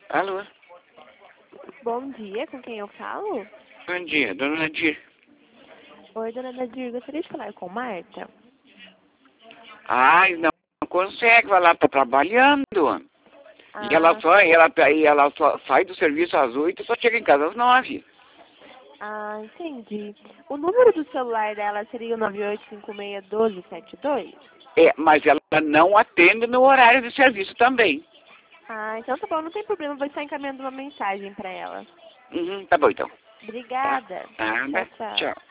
Alô? Bom dia, com quem eu falo? Bom dia, dona Nadir. Oi, dona Nadir, gostaria de falar com Marta? Ai, não consegue, vai lá, tá trabalhando. E ela Ah, só sai do serviço às 8 e só chega em casa às 9. Entendi. O número do celular dela seria o 98561272? É, mas ela não atende no horário de serviço também. Então tá bom, não tem problema, vou estar encaminhando uma mensagem para ela. Uhum, tá bom então. Tá? Obrigada. Tchau, Nada. tchau. Tchau.